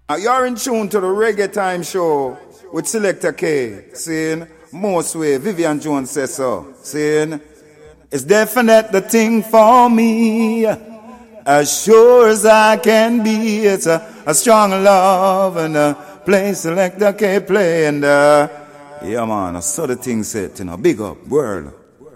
You're in tune to the Reggae Time Show with Selector K. Saying, most way, Vivian Jones says so. Saying, it's definite the thing for me. As sure as I can be, it's a strong love and a play Selector K play. And yeah, man, I saw the thing set, big up, world.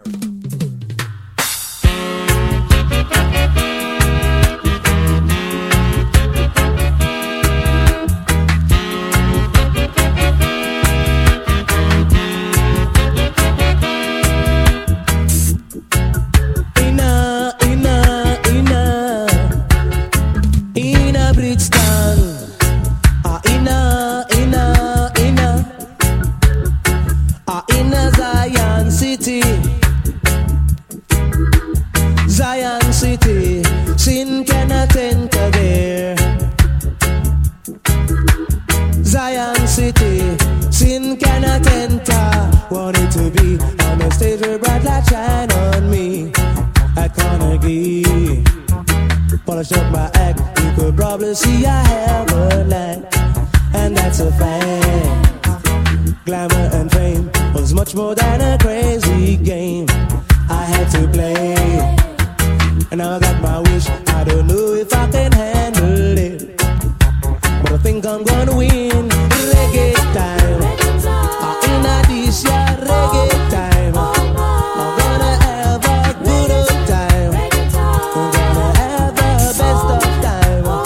See, I have a knack, and that's a fact. Glamour and fame was much more than a crazy game I had to play. And now I got my wish, I don't know if I can handle it, but I think I'm gonna win. Reggae time, in a this year, reggae time. I'm gonna have a good old time. I'm gonna have the best of time.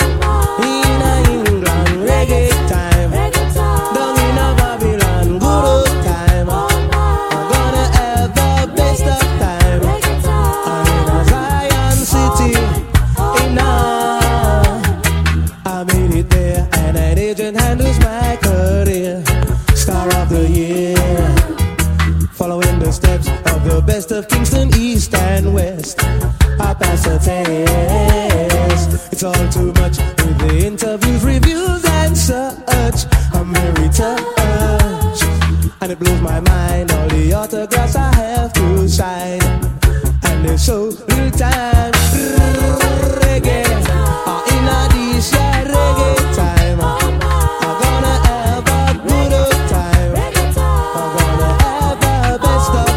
Best of Kingston, East and West. I pass a test. It's all too much with the interviews, reviews and such. I'm very touched, and it blows my mind all the autographs I have to sign. And there's so little time. Reggae, in a this year, reggae time. I'm gonna have a good old time. I'm gonna have the best of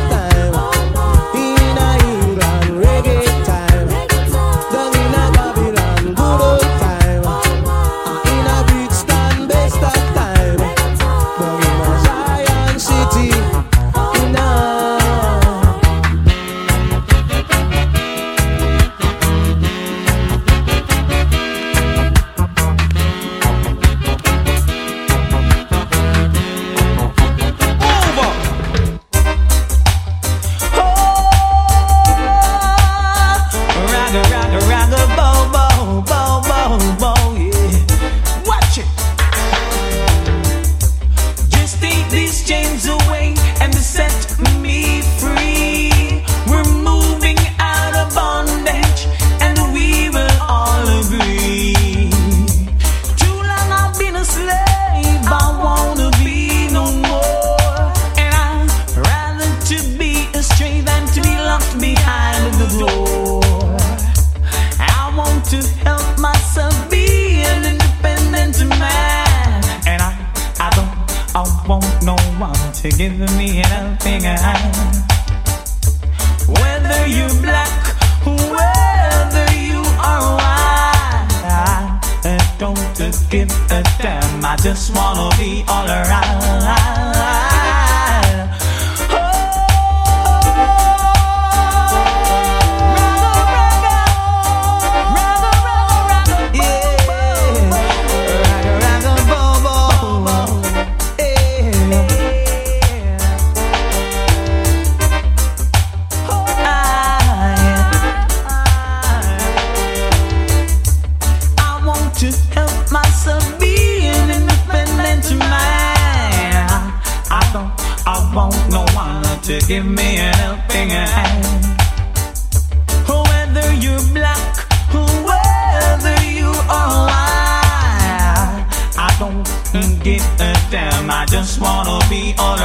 I just wanna be all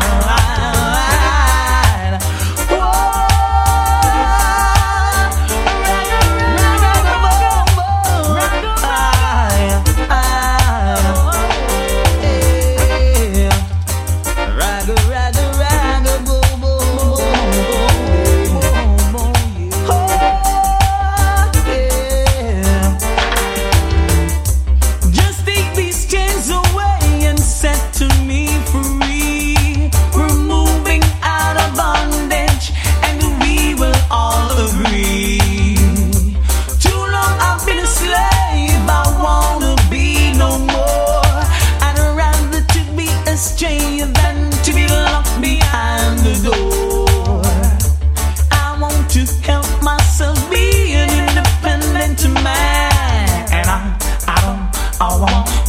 around.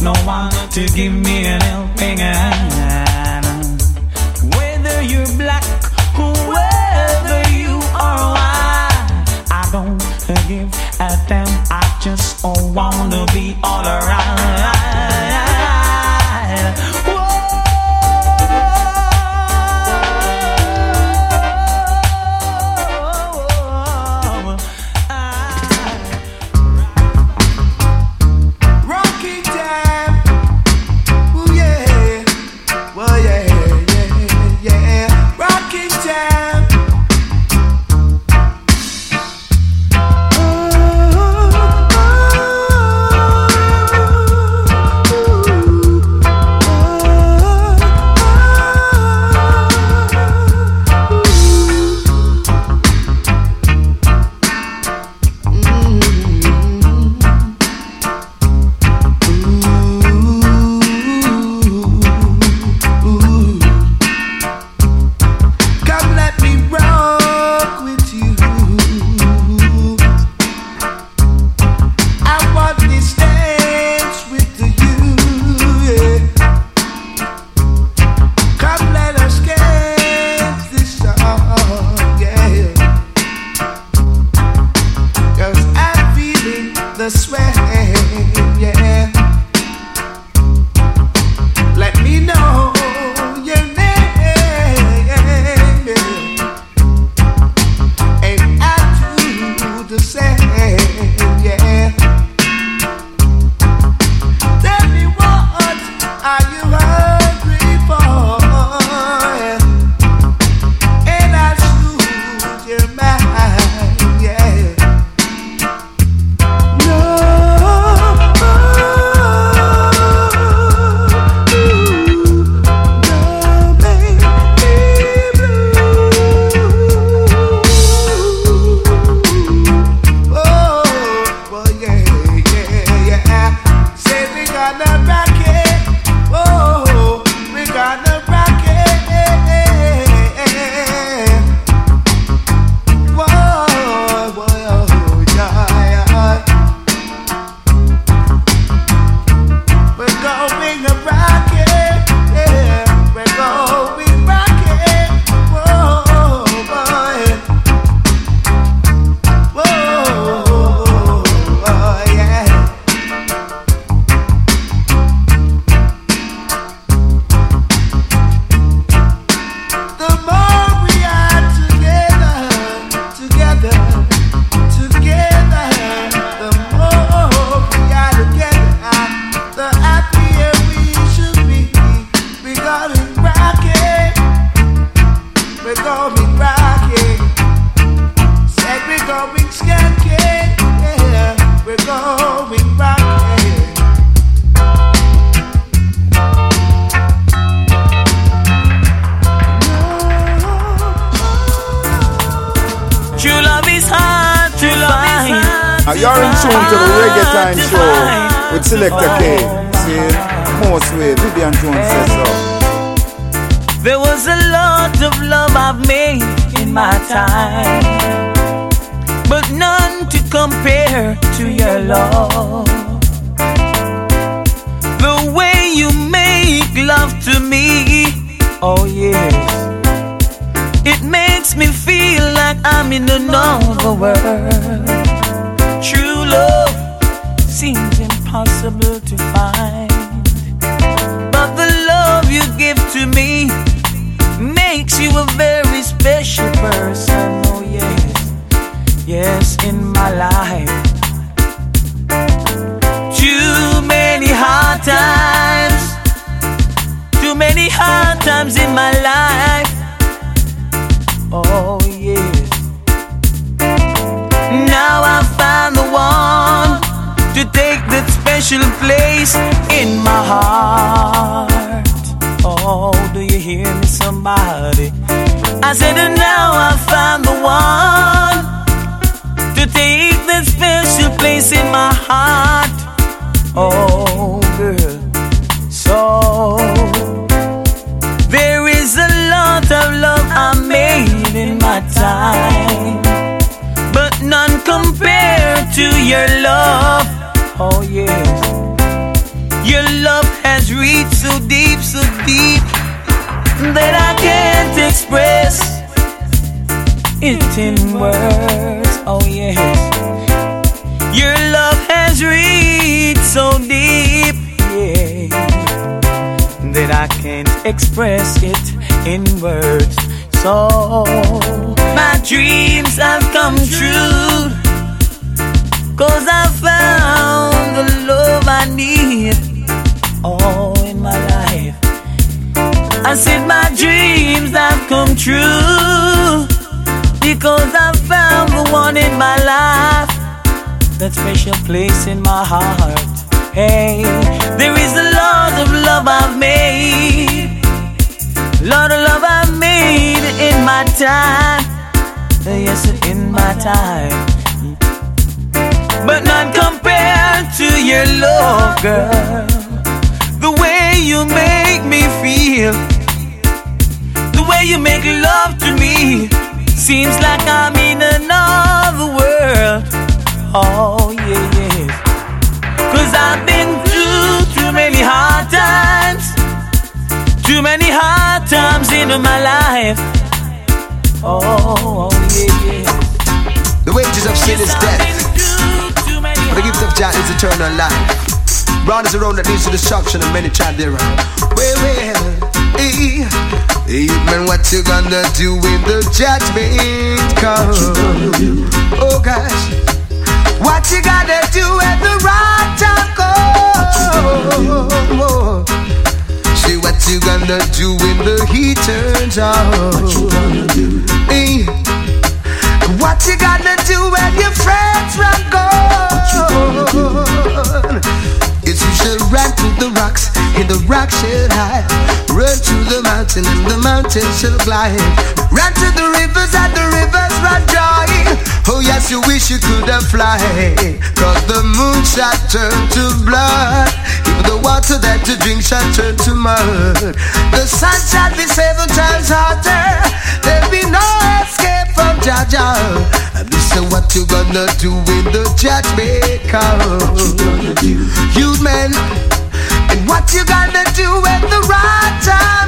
no one to give me an helping hand. Whether you're black, whether you are white, I don't give a damn. I just wanna be all around. You're in tune to the Reggae Time Show with Selector K. See, most way, Vivian Jones says so. There was a lot of love I've made in my time, but none to compare to your love. The way you make love to me, oh yes, it makes me feel like I'm in another world. True love seems impossible to find, but the love you give to me makes you a very special person. Oh yes, yes, in my life. Too many hard times in my life. Oh yes. Now I found the one to take that special place in my heart. Oh, do you hear me, somebody? I said, and now I found the one to take that special place in my heart. Oh, girl. So there is a lot of love I made in my time, but none compared to your love. Oh yes, your it in words. Oh yes, your love has reached so deep, yeah, that I can't express it in words. So my dreams have come true, 'cause I found the love I need, oh, in my life. I said my dreams have come true, because I found the one in my life, that special place in my heart. Hey, there is a lot of love I've made, lot of love I've made in my time, yes, in my time, but not compared to your love, girl. The way you make me feel, the way you make love to me, seems like I'm in another world. Oh yeah, yeah. 'Cause I've been through too many hard times, too many hard times in my life. Oh yeah, yeah. The wages of sin is death, but the gift of God is eternal life. Broad is a road that leads to destruction, and many try thereon. Well, hey, man, what you gonna do when the judgment comes? Oh gosh, what you gonna do when the right time comes? Say what you gonna do when the heat turns on? What you gonna do? Hey, what you gonna do when your friends run gone? Yes, you shall run to the rocks, and the rocks shall hide. Run to the mountain, and the mountain shall glide. Run to the rivers, and the rivers run dry. Oh yes, you wish you could have fly, 'cause the moon shall turn to blood. Even the water that you drink shall turn to mud. The sun shall be 7 times hotter. There'll be no escape from Jaja. And this is what you gonna do when the judgment comes. You men, and what you gonna do when the right time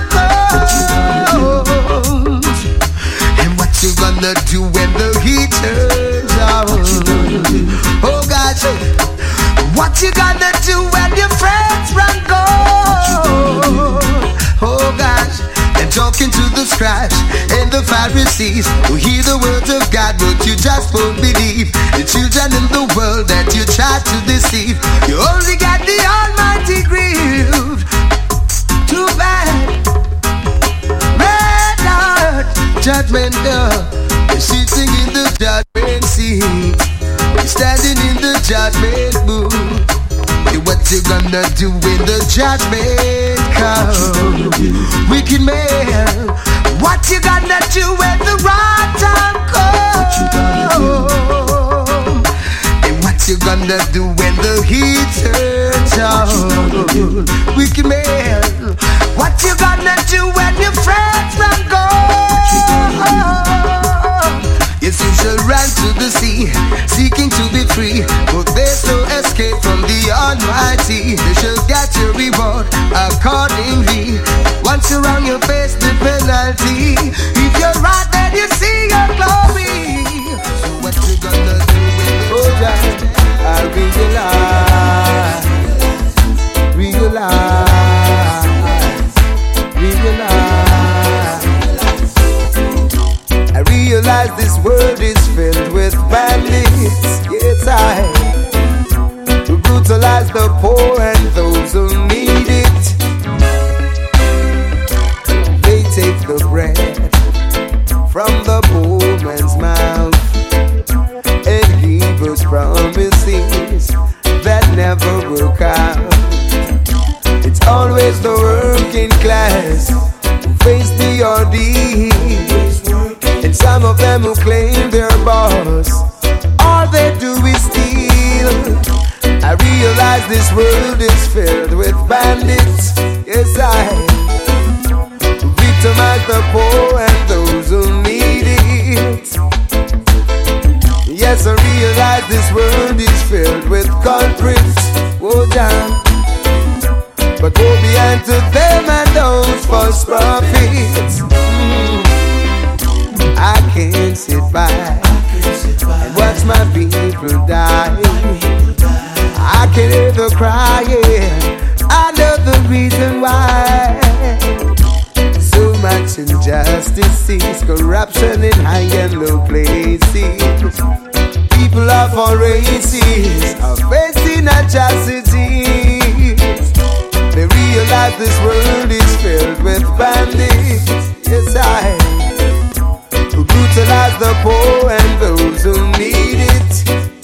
comes? And what you gonna do when the heat turns on? Oh gosh, what you gonna do when your friends run gone? Oh gosh, and talking to the scribes and the Pharisees who hear the words of God, but you just won't believe. The children in the world that you try to deceive, you only got the Almighty grieved. Too bad, red heart, judgment girl, you're sitting in the judgment seat, you're standing in the judgment booth. What you gonna do when the judgment comes? Wicked man, what you gonna do when the right time comes? And what you gonna do when the heat turns on? Wicked man, what you gonna do when your friends run gone? Yes, you shall run to the sea, seeking to be free, but there's no escape from the Almighty. You shall get your reward accordingly. Once you're on your face, the penalty. If you're right, then you see your glory. So what you gonna do when the judgment? I realize, I realize this world is filled with bandits. Yes, who brutalize the poor and those who need it. They take the bread from the poor man's mouth and give us promises that never work out. It's always the working class who face the ordeal, and some of them who claim they're boss, all they do is steal. I realize this world is filled with bandits. Yes, I victimize the poor and those who need it. Yes, I realize this world is filled with culprits. Oh, damn. But woe be unto them and those false prophets. I can't sit by as my people die. I can hear the crying. I know the reason why. So much injustice, corruption in high and low places. People of all races are facing atrocities. They realize this world is filled with bandits. Yes, who brutalize the poor and those who need it.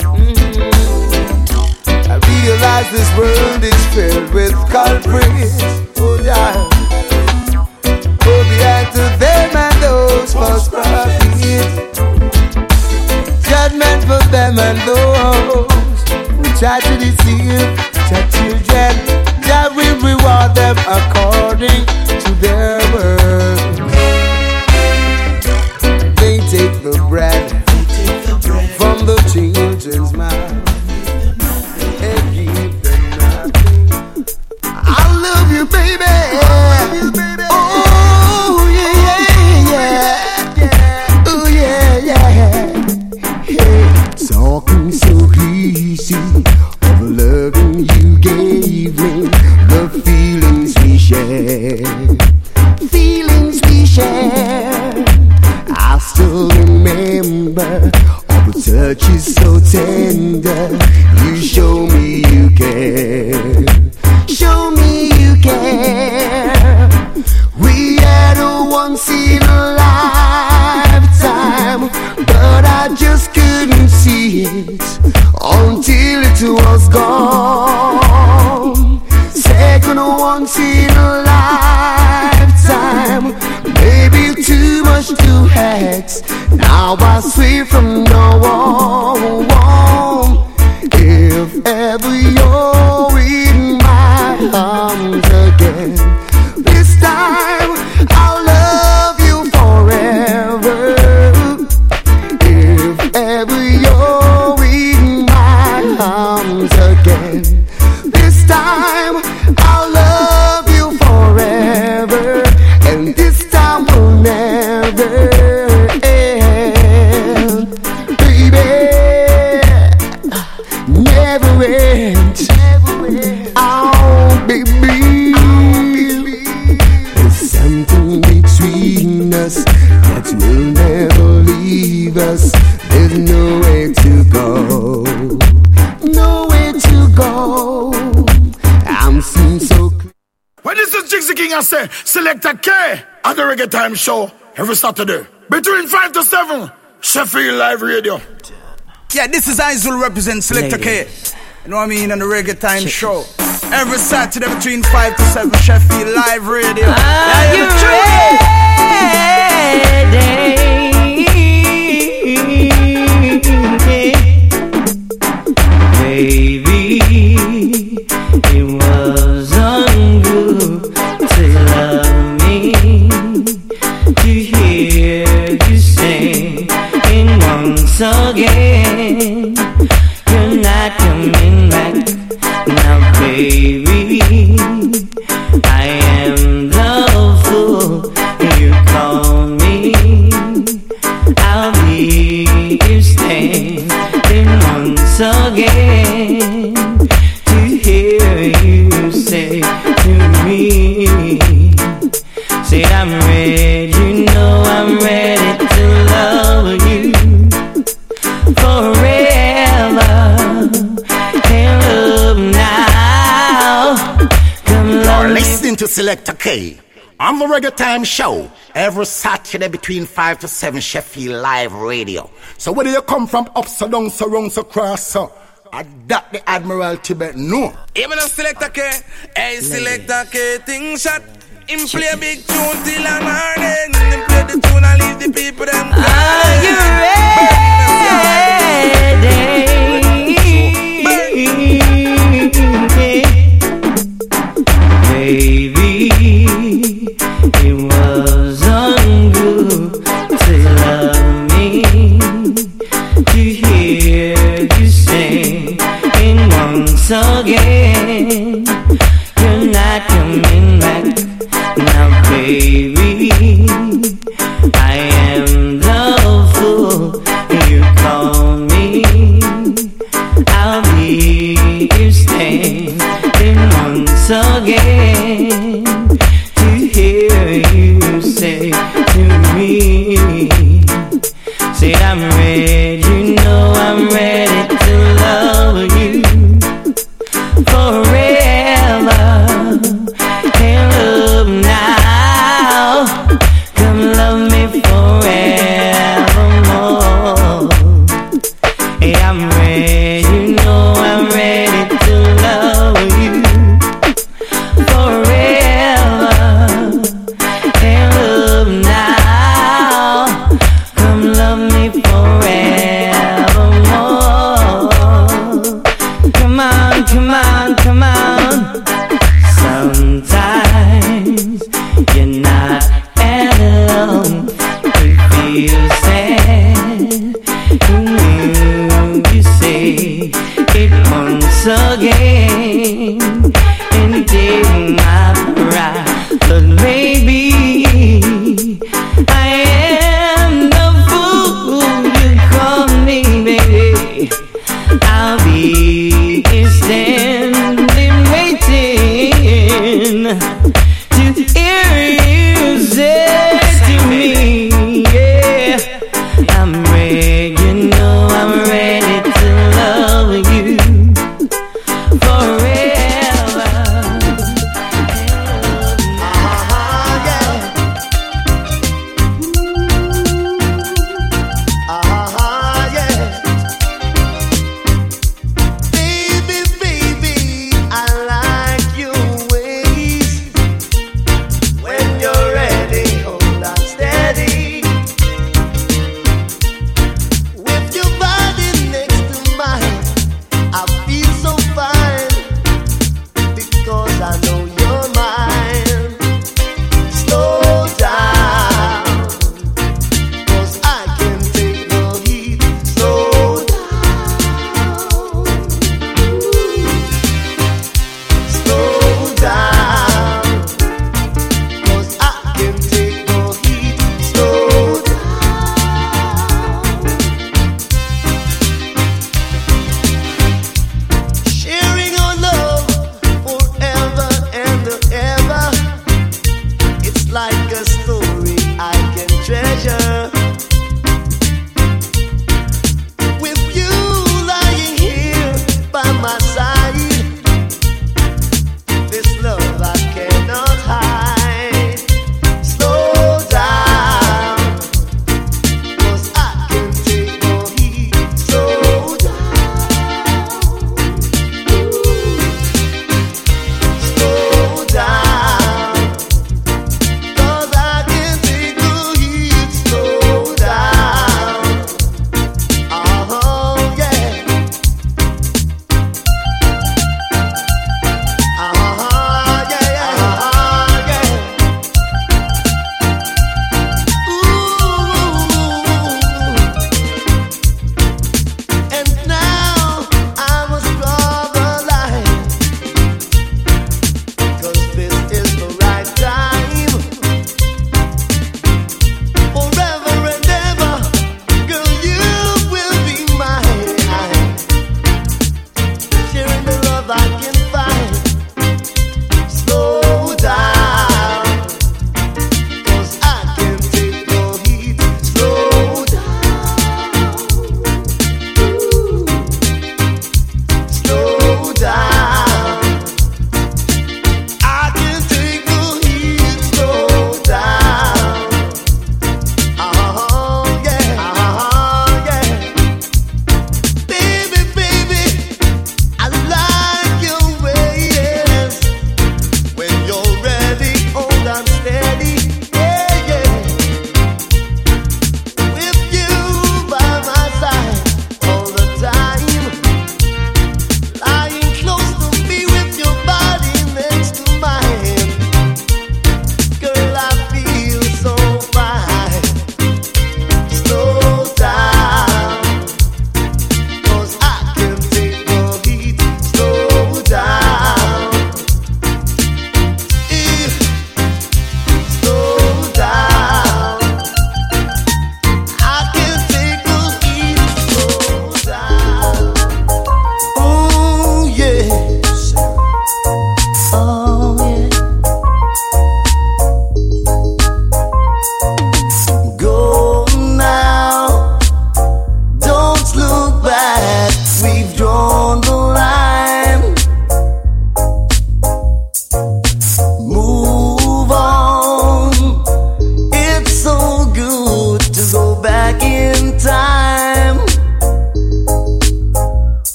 I realize this world is filled with culprits. Oh, yeah. Go behind to them and those false prophets. Judgment for them and those who try to deceive their children. That will reward them according to their works. They take the bread from the children's mouth and give them nothing. I love you, baby. Oh, yeah. Oh, yeah. Talking so easy of loving you gave me the feelings we share. Feelings we share. I still remember all the touches so tender. You show me you care. Show me you care. We had a once in a lifetime, but I just couldn't see it until it was gone. Second once in a lifetime, maybe too much to ask. Now I swear from now on, if ever you're in my arms again, this time I'll love you forever. If ever you're in my arms again, this time I'll love you forever, and this time will never end, baby. Never end. Oh, baby. There's something between us that will never leave us. There's nowhere to go. Nowhere to go. I'm seeing so clear. Well, this is Jiggsy King, I say, Selector K on the Reggae Time Show every Saturday between 5 to 7, Sheffield Live Radio. Yeah, this is Izul represent Selector K. You know what I mean? On the Reggae Time Show every Saturday between 5 to 7, Sheffield Live Radio. Are you ready? Baby, it wasn't good to love me, to hear you saying once again, you're not coming back now, baby. I am the fool you call me. I'll be you staying once again, to hear you say to me, say I'm ready, you know I'm ready to love you forever, and love now. Come love You're me. listening to Selector K on the Reggae Time Show every Saturday between 5 to 7, Sheffield Live Radio. So whether you come from up, so down, so round, so cross, so I that the Admiral Tibet, no. Even a Selector K, hey Selector K, thing shot. Him play a big tune till I'm morning. Him play the tune and leave the people them. Are you ready? Baby, it wasn't good to love me, to hear you saying once again, you're not coming back now, baby. I am the fool you call me. once again to hear you say to me, say I'm ready, you know I'm ready to love you forever and love now. Come love me forevermore. Hey, I'm ready, you know I'm ready to love you forever and love now. Come love me forevermore. Come on, come on, come on. Sometimes you're not alone. You feel sad, and you say it once again, and take my pride. But maybe I am the fool you call me, baby. I'll be standing waiting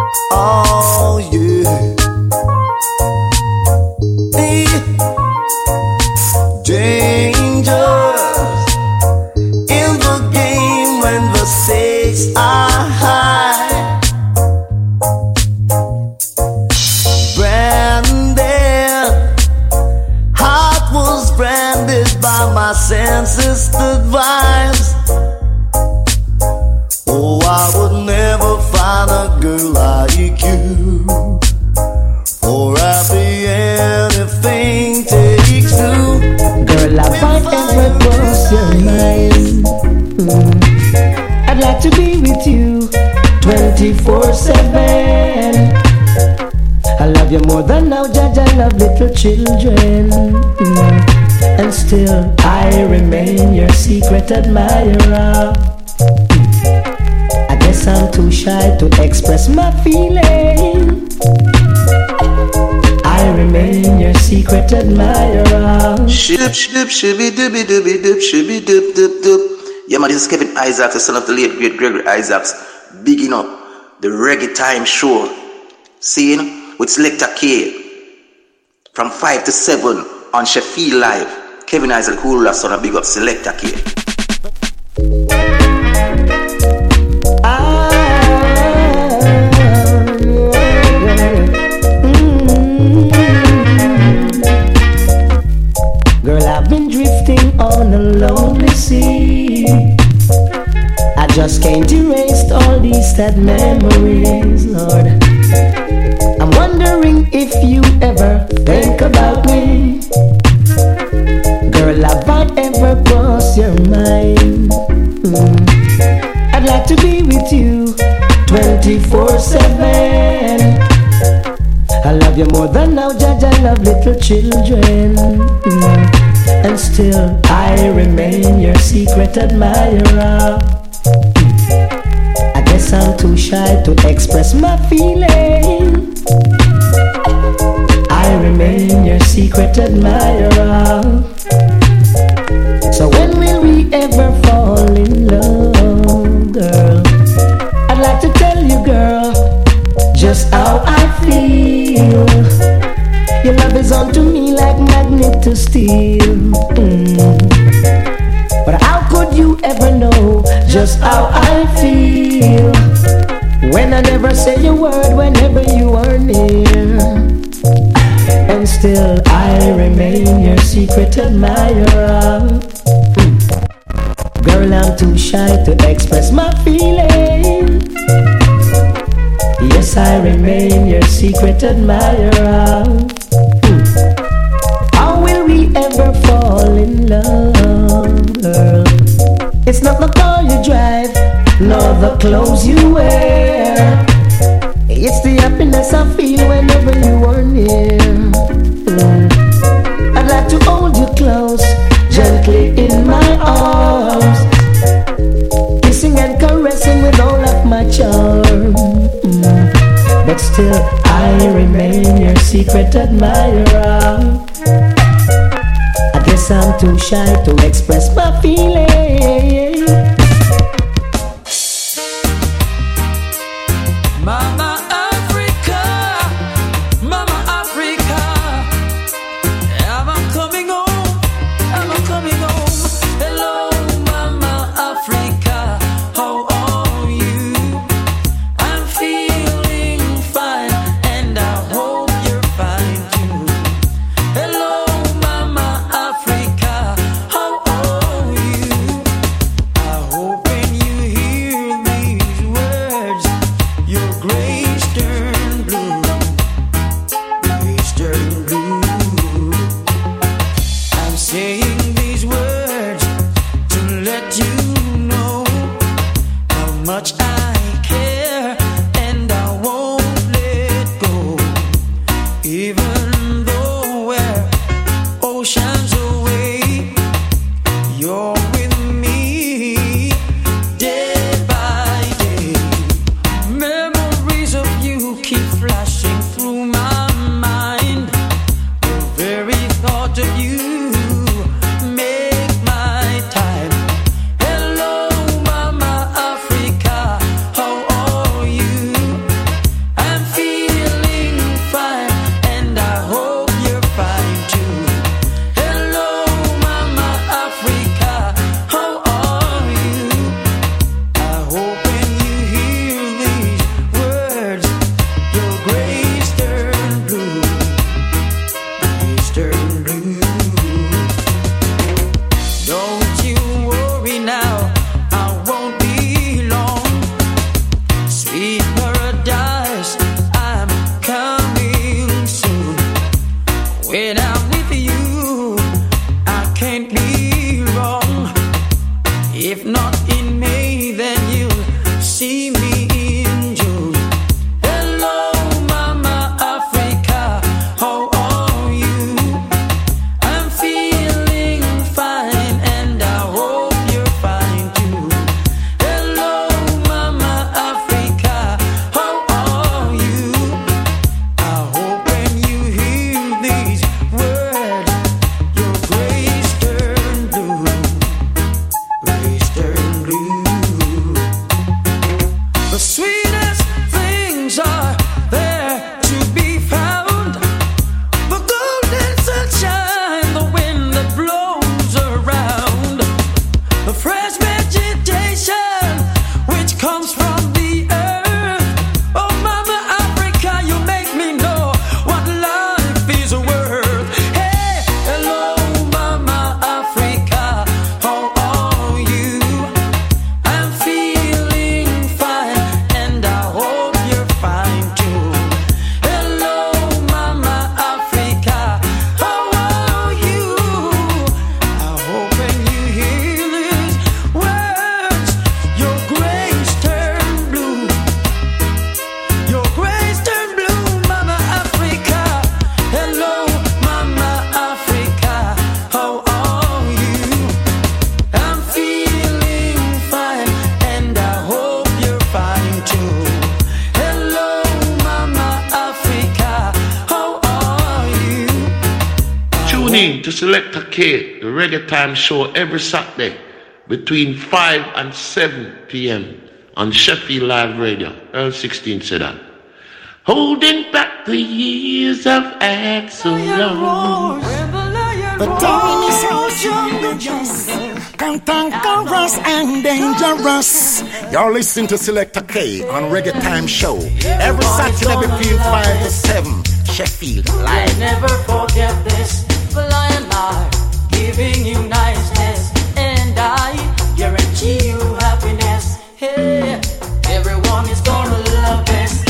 Oh yeah. Hey. Dangers in the game when the stakes are high. Branded, heart was branded by my senses advice. Oh, I would never find a girl like you. For I'll be anything takes two. Girl, I find ever cross your mind. I'd like to be with you 24/7. I love you more than now, Judge. I love little children. And still I remain your secret admirer. I guess I'm too shy to express my feeling. I remain your secret admirer. Shib, shib, shibby, dibby, dibby, dip, shibby, dip, dip, dip. Yeah, man, this is Kevin Isaacs, the son of the late great Gregory Isaacs. Bigging up the Reggae Time Show. Seeing with Selector K. From 5 to 7 on Sheffield Live. Kevin Isaac, who will son of big up Selector K. On a lonely sea, I just can't erase all these sad memories, Lord. I'm wondering if you ever think about me. Girl, have I ever crossed your mind? I'd like to be with you 24/7. I love you more than now, Judge. I love little children. And still I remain your secret admirer. I guess I'm too shy to express my feeling. I remain your secret admirer. So when will we ever fall in love, girl? I'd like to tell you, girl, just how I feel. Your love is onto me like magnet to steel. But how could you ever know just how I feel when I never say a word whenever you are near? And still I remain your secret admirer. Girl, I'm too shy to express my feeling. Yes, I remain your secret admirer. How will we ever fall in love, girl? It's not the car you drive, nor the clothes you wear. It's the happiness I feel whenever you are near. I'd like to hold you close, gently in my arms, kissing and caressing with all of my charm. But still I remain your secret admirer. I guess I'm too shy to express my feeling. Mama Africa, Mama Africa, am I coming home? Am I coming home? Hello, Mama Africa, how are you? I'm feeling fine, and I hope you're fine too. Hello, Mama Africa, how are you? I hope when you hear these words, your grace turn blue, grace turn blue. I'm saying these words to let you know how much I care, and I won't let go. Even though we're oceans away, you're with me day by day. Memories of you in to Selector K, the Reggae Time Show, every Saturday between 5 and 7 p.m. on Sheffield Live Radio. Earl 16 said that. Holding back the years I've had so long. The time is so jungle, cantankerous and dangerous. You're listening to Selector K on Reggae Time Show every Saturday between 5 to 7. Sheffield Live. I'll never forget this. The Lion Eye giving you niceness, and I guarantee you happiness. Hey, everyone is gonna love this.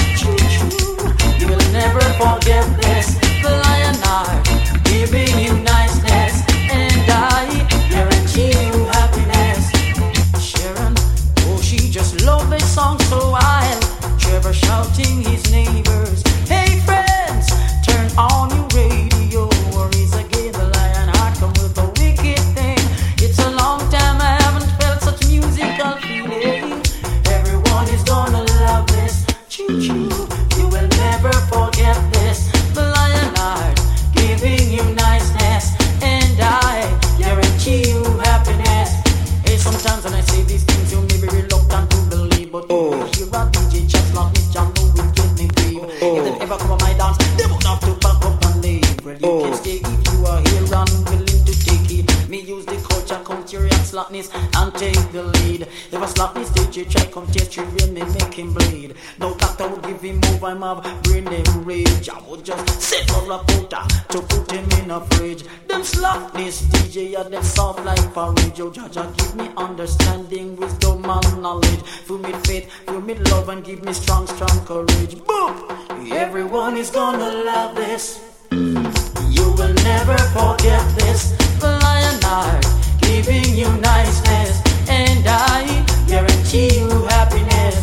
You will never forget this. The Lion Eye giving you niceness, and I guarantee you happiness. Sharon, oh, she just loved this song so wild. Trevor shouting his neighbors. Hey friends, turn on your radio, or is again the Lion Heart come with a wicked thing. It's a long time I haven't felt such musical feeling. Everyone is gonna love this. Choo choo, you will never forget this. The Lion Heart giving you niceness, and I guarantee you happiness. Hey, sometimes when I say these things, you may be reluctant to believe, but you hear a DJ just like me, John, know it get me free. If they ever come on my dance, they won't have to back up and leave. Well, you can stay if you are here and willing to take it. Me use the culture, come to react slackness and take the lead. If a slackness DJ try come test you, real me make him bleed. No doctor would give him move, I'm have brain them rage. I would just sit for a quota to put him in a fridge. Them slackness DJ are them soft like porridge. Oh, Jaja, give me understanding, wisdom and knowledge. Fill me faith, fill me love, and give me strong, strong courage. Boom! Everyone is gonna love this. You will never forget this. The Lion Heart giving you niceness, and I guarantee you happiness.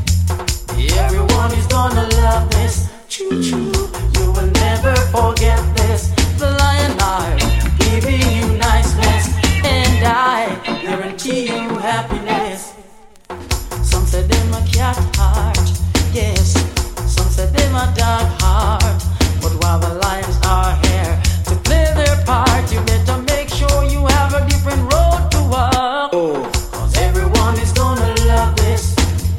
Everyone is gonna love this. Choo choo, you will never forget this. The Lion Heart giving you niceness, and I guarantee you happiness. Some say them a cat heart, yes. Some say them a dog heart. But while the lions are here to play their part, you better make sure you have a different road to walk. Cause everyone is gonna love this.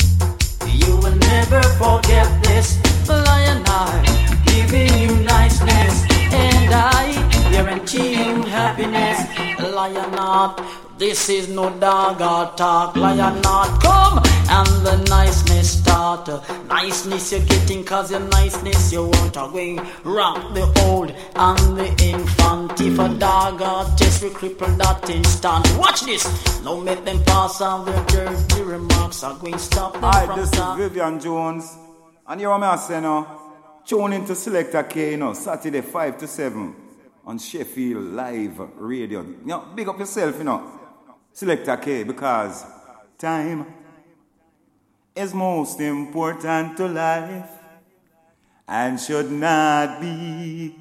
You will never forget this. The Lion Heart giving you niceness, and I guarantee you happiness. Lion Heart, this is no dog or talk. Lion Heart, come and the niceness start. Niceness you're getting cause your niceness you want to wing. Rock the old and the infant. If a dog or test we cripple that instant. Watch this, now make them pass on their dirty remarks. I'm going to stop them from this is Vivian Jones. And you're a saying now, tune into Selector K, you know, Saturday 5 to 7 on Sheffield Live Radio. You know, big up yourself, you know, Selector K, because time is most important to life and should not be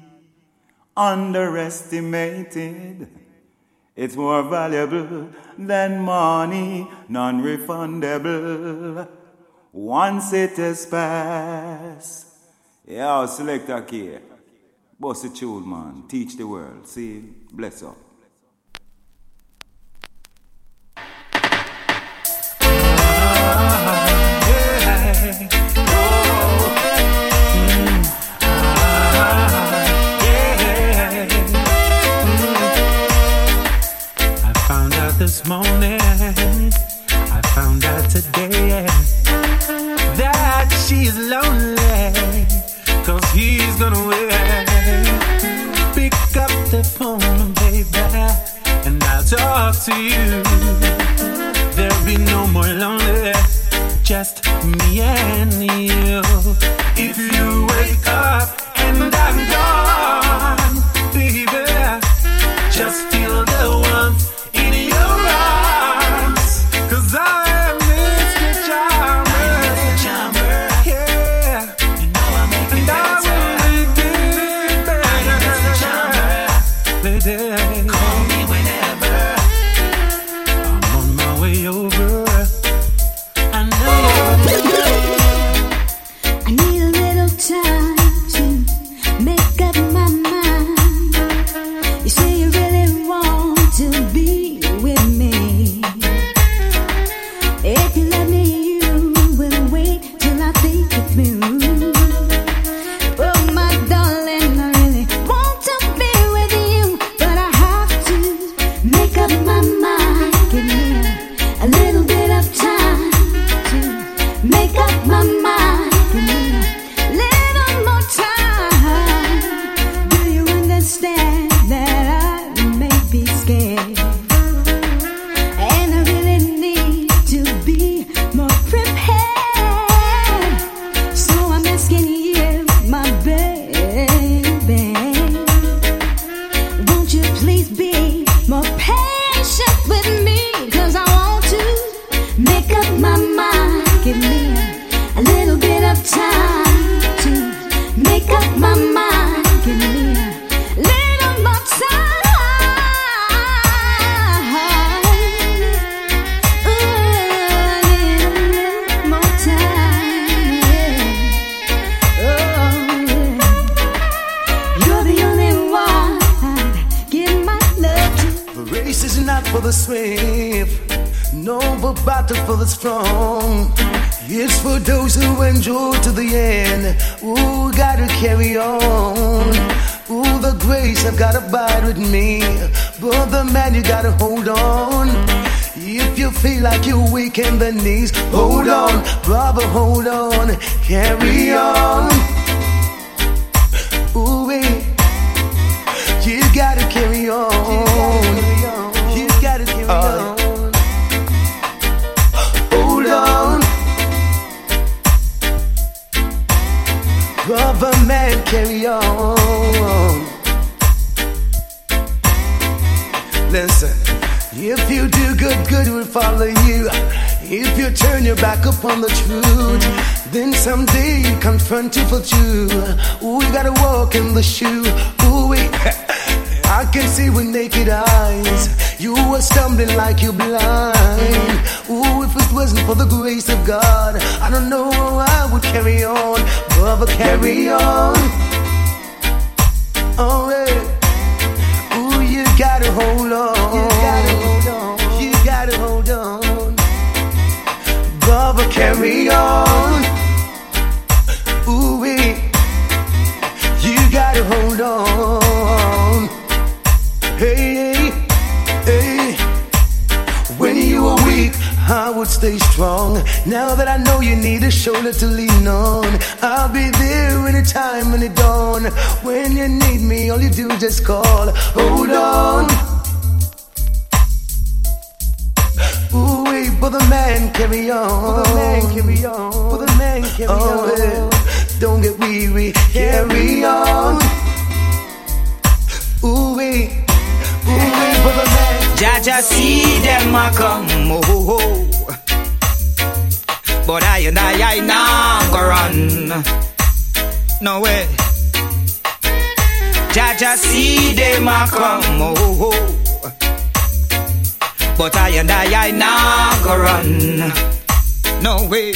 underestimated. It's more valuable than money, non-refundable. Once it is past. Yeah, Selector K. Boss the tune, man. Teach the world. See? Bless up. I found out this morning, I found out today that she's lonely, cause he's gonna wait. Pick up the phone, baby, and I'll talk to you. There'll be no more lonely, just me and you. If you wake up and I'm gone, baby, just feel the warmth in your arms, cause I miss the charmer. Yeah, you know I make it better. Lady, call me whenever. I'm on my way over. I know I need a little time to make up my mind. You see the swift, no battle for the strong. It's for those who endure to the end. Ooh, gotta carry on. Ooh, the grace have gotta abide with me. Brother man, you gotta hold on. If you feel like you're weak in the knees, hold on, brother, hold on, carry on. Ooh, you gotta carry on. You gotta carry on. Hold on, brother man, carry on. Listen, if you do good, good will follow you. If you turn your back upon the truth, then someday you confront you for true. Ooh, you gotta walk in the shoe. Ooh, I can see with naked eyes. You were stumbling like you're blind. Ooh, if it wasn't for the grace of God, I don't know how I would carry on. Brother, carry on. Oh, yeah. Ooh, you gotta hold on. You gotta hold on. You gotta hold on. Brother, carry on. Ooh, you gotta hold on. Hey, hey. When you were weak, I would stay strong. Now that I know you need a shoulder to lean on, I'll be there anytime when it dawn. When you need me, all you do is just call. Hold on. Ooh, wait, for the man, carry on. For the man, carry on. For the man, carry on. Yeah. Don't get weary, carry on. Ooh, wait, for the man. Jaja see them a come, oh, oh, oh. But I not go run. No way. Jaja see them a come, oh, oh, oh. But I not go run. No way.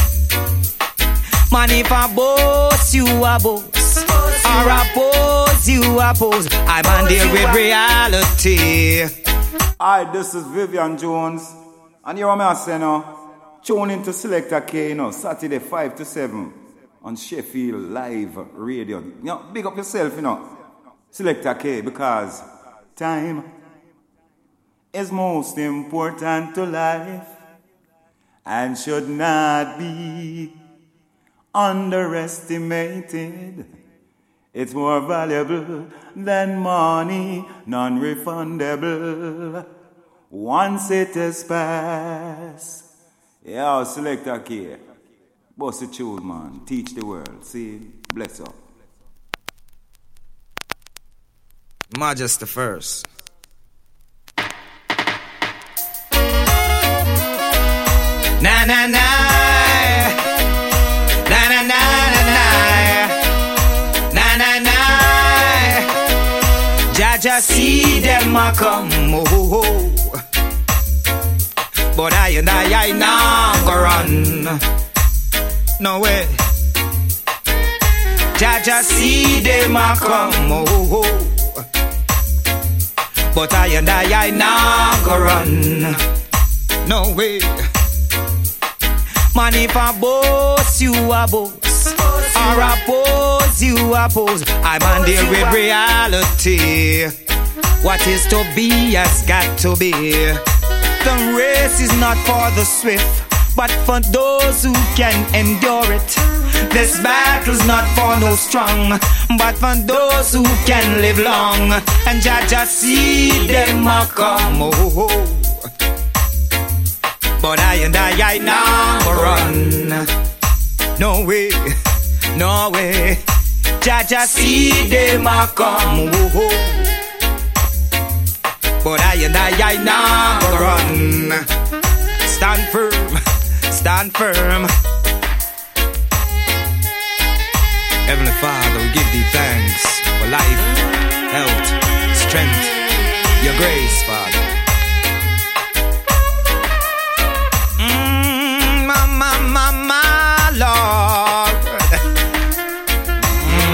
Man, if I boss, you a boss. Or oppose, you oppose. I'm on there with reality. Hi, this is Vivian Jones. And you're my saying, tune into Selector K, Saturday 5 to 7 on Sheffield Live Radio. Big up yourself, Selector K, because time is most important to life and should not be underestimated. It's more valuable than money, non-refundable. Once it is past. Yeah, Selector K. Boss the tune, man. Teach the world. See? Bless up. Majesty first. Na na na. Na na na na na. Na na na. Jaja see them a come, oh, oh, oh. But I not go run. No way. Jaja see them a come, oh, oh, oh. But I not go run. No way. Man, if I boss, you a boss. Or oppose, you oppose. I'm on there with reality. What is to be has got to be. The race is not for the swift, but for those who can endure it. This battle's not for no strong, but for those who can live long. And Jaja see them a come, oh, oh. But I now run. No way, no way. Jaja see them a come, oh, oh. But I now run. Stand firm, stand firm. Heavenly Father, we give thee thanks for life, health, strength, your grace, Father. My Lord.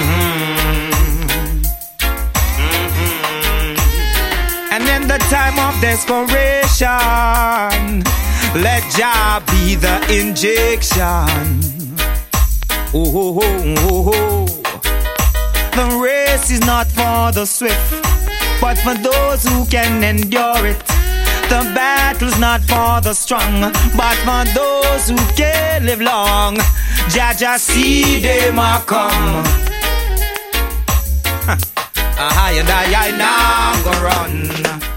And in the time of desperation. Let Jah be the injection. Oh, oh, oh, oh, oh. The race is not for the swift, but for those who can endure it. The battle's not for the strong, but for those who can live long. Jah Jah see them a come. And I now go run.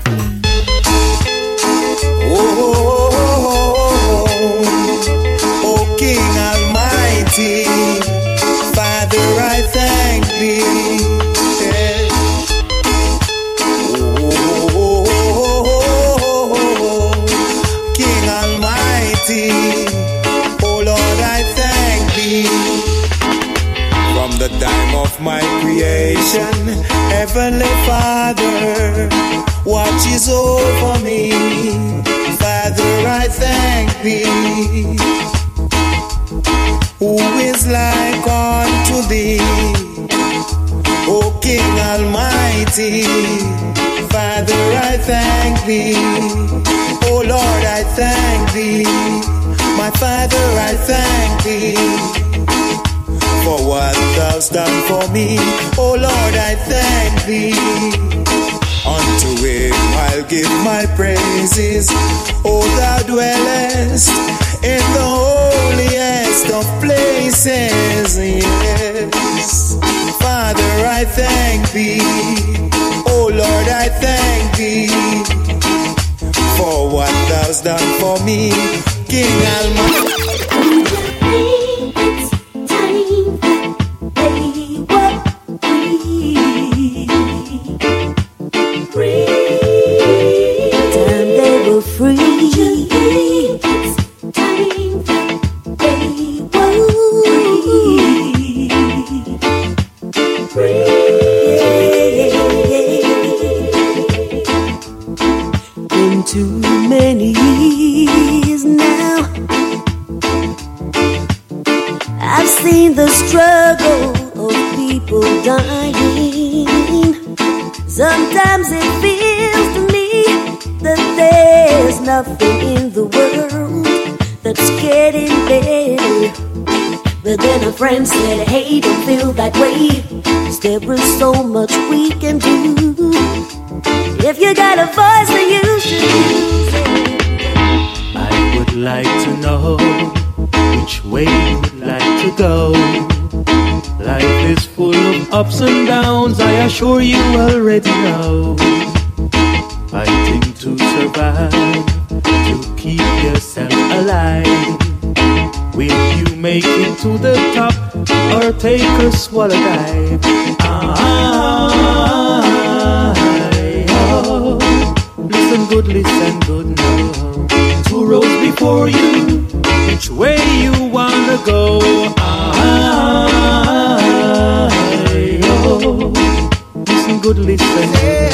Oh, King Almighty, Father, I thank thee. King Almighty, oh Lord, I thank thee. From the time of my creation, Heavenly Father watches over me. Father, I thank thee. Who is like unto thee, O King Almighty? Father, I thank thee. O Lord, I thank thee. My Father, I thank thee for what thou'st done for me. O Lord, I thank thee. Unto him I'll give my praises. O thou dwellest in the holiest of places. Yes, Father, I thank thee. O Lord, I thank thee for what thou'st done for me, King Almighty. Sometimes it feels to me that there's nothing in the world that's getting better. But then a friend said, hey, don't feel that way, 'cause there is so much we can do. If you got a voice, then you should use it. I would like to know which way you would like to go. Life is full of ups and downs, I assure you already know. Fighting to survive, to keep yourself alive. Will you make it to the top, or take a swallow dive? Oh. Listen good now. Two roads before you, which way you wanna go? Listen good, listen good.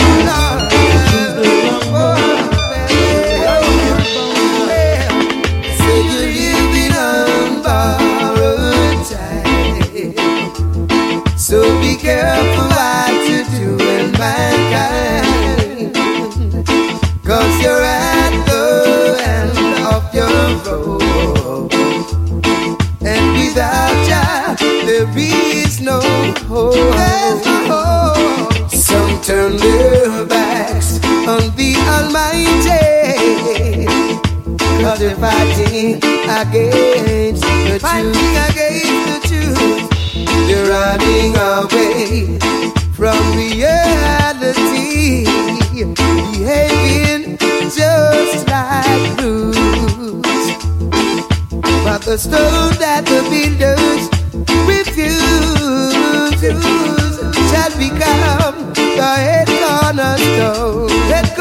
Say you're living on borrowed time, so be careful what you do in mankind, 'cause you're at the end of your road, and without Jah there is no hope. Some turn their backs on the Almighty, 'cause they're fighting against the truth. They're running away from reality, behaving just like brutes. But the stone that the builders refuse shall become the head cornerstone.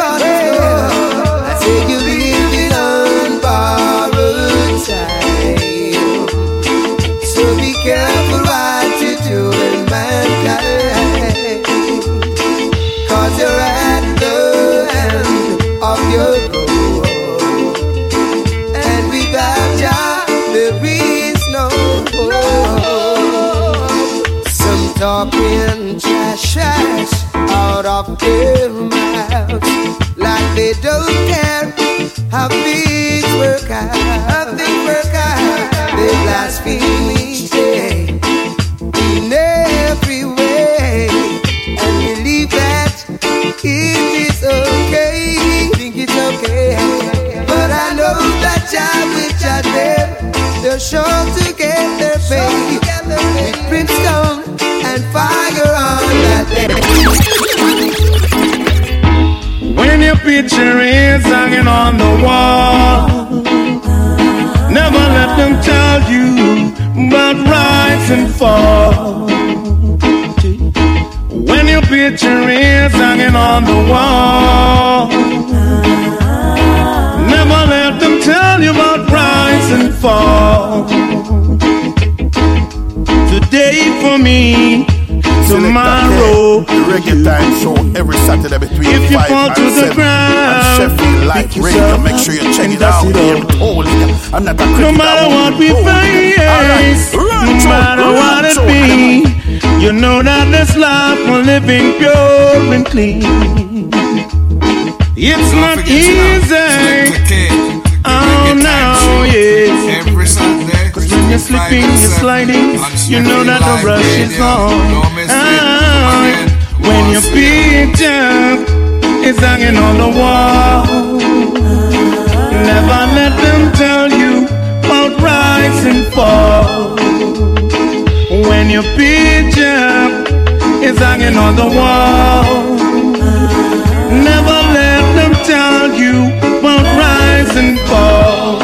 I say you're living on borrowed time, so be careful what you do in mankind, 'cause you're at the end of your road, and without Jah there is no hope. Some talking trash out of their mouths, like they don't care how things work out. They blaspheme each day in every way, and believe that it is okay. Think it's okay, but I know that Jah will judge them. They're sure to get their pay with brimstone and fire on that day. When your picture is hanging on the wall, never let them tell you about rise and fall. When your picture is hanging on the wall, never let them tell you about rise and fall. Today for me, tomorrow the Reggae Time Show every Saturday between if you 5 fall and to 7 the ground, on Sheffield Live Radio. Make sure you check it out. I'm not a no matter what we face, no matter what it be, you know that this life we're living pure and clean. It's not easy. Oh no, yes. Every Sunday, cause when you're slipping, you're sliding, you know that the rush is on. When your picture is hanging on the wall, never let them tell you about rise and fall. When your picture is hanging on the wall, never let them tell you about rise and fall.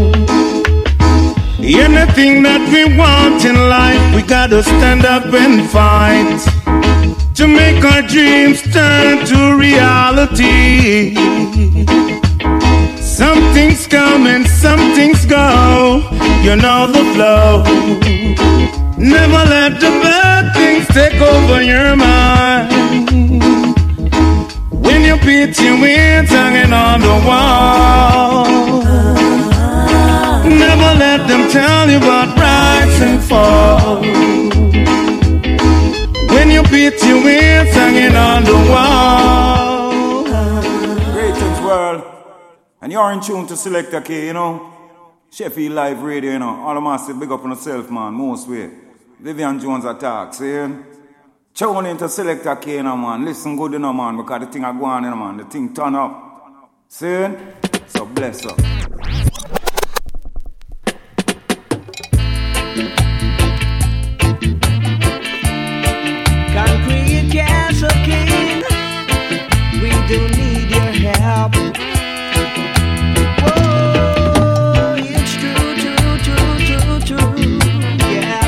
Anything that we want in life, we gotta stand up and fight to make our dreams turn to reality. Some things come and some things go, you know the flow. Never let the bad things take over your mind. When your picture wind's hanging on the wall, never let them tell you about rise and fall. When your picture wind's hanging on the wall. Greetings world, and you're in tune to Selector K, you know. Sheffield Live Radio, you know. All the massive big up on yourself, man, most way. Vivian Jones attack, see? Tune into Selector K, you know, man. Listen good, you know, man, because the thing I go on, you know, man. The thing turn up. See? So bless up. Concrete Castle King, we do need your help. Whoa, it's true, yeah.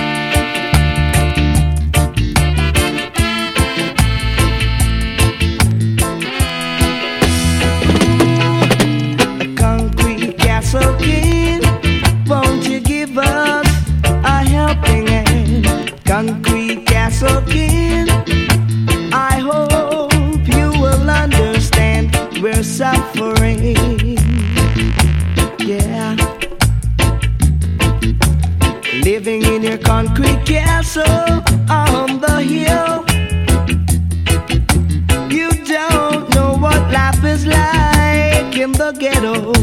Concrete Castle King, won't you give us a helping hand? Concrete Castle King, I hope you will understand we're suffering. Yeah. Living in your concrete castle on the hill. You don't know what life is like in the ghetto.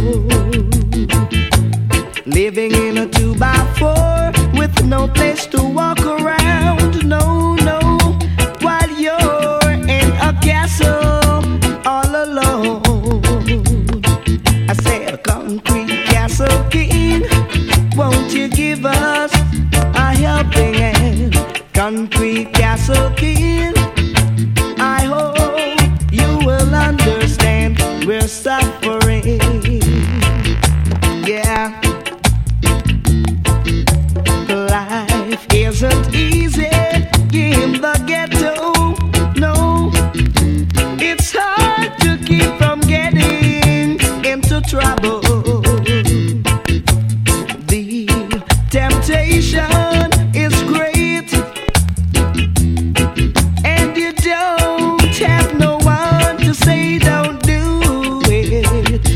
Living in a 2x4 with no place to walk around. No, while you're in a castle all alone. I said, a concrete castle king, won't you give us a helping hand? Concrete castle king, I hope you will understand we're suffering. Yeah. Life isn't easy in the ghetto. No, it's hard to keep from getting into trouble. The temptation is great, and you don't have no one to say don't do it.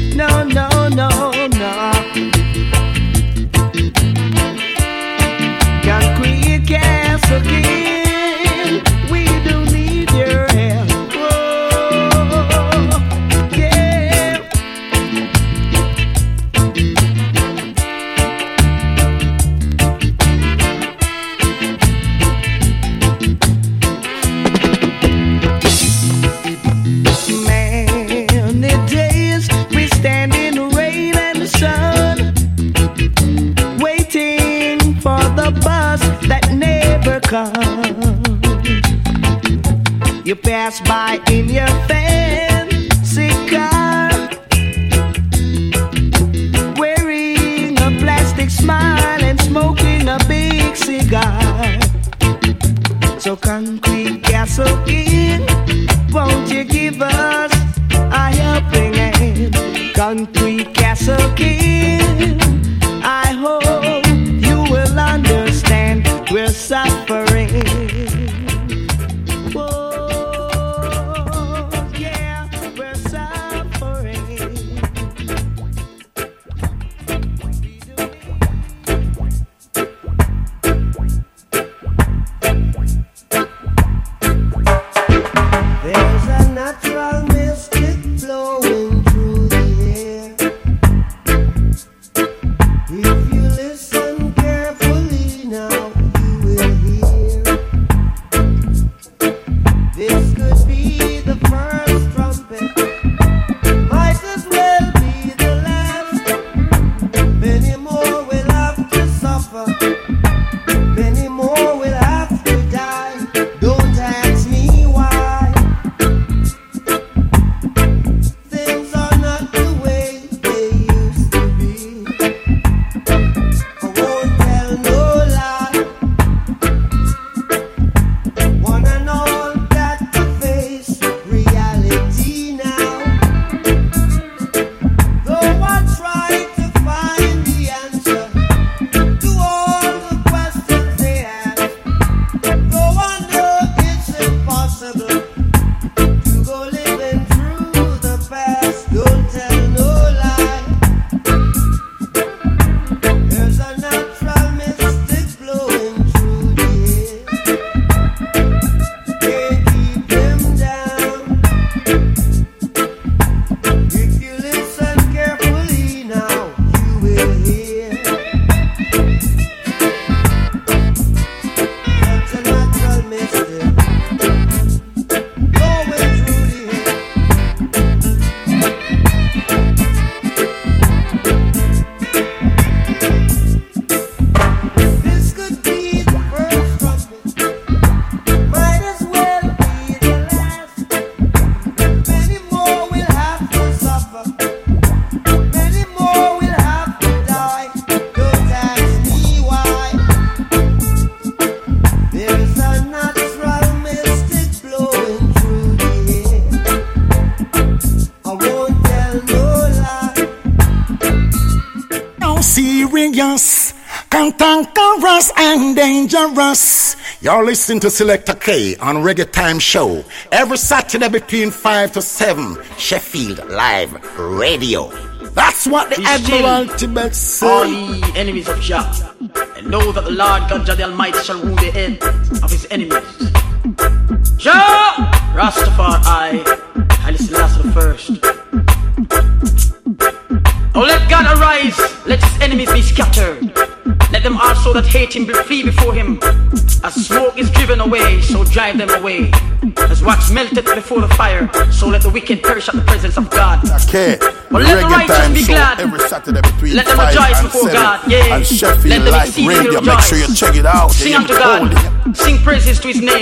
You pass by in your fancy car, wearing a plastic smile and smoking a big cigar. So Concrete Castle King, won't you give us a helping hand? Concrete Castle King, I hope you will understand we're suffering. Cantankerous and dangerous. You're listening to Selector K on Reggae Time Show every Saturday between 5 to 7. Sheffield Live Radio. That's what the Admiral Tibet said. All ye enemies of Jah, and know that the Lord God Jah the Almighty shall wound the head of his enemies. Jah, Rastafari, Haile Selassie the first. Oh, let God arise, let his enemies be scattered. Let them also that hate him flee before him. As smoke is driven away, so drive them away. As wax melteth before the fire, so let the wicked perish at the presence of God. Okay. But let the righteous be glad. Every Saturday between let them rejoice before God. Yeah. And Sheffield let them Live Radio. rejoice. Make sure you check it out. Sing unto God. Sing praises to his name.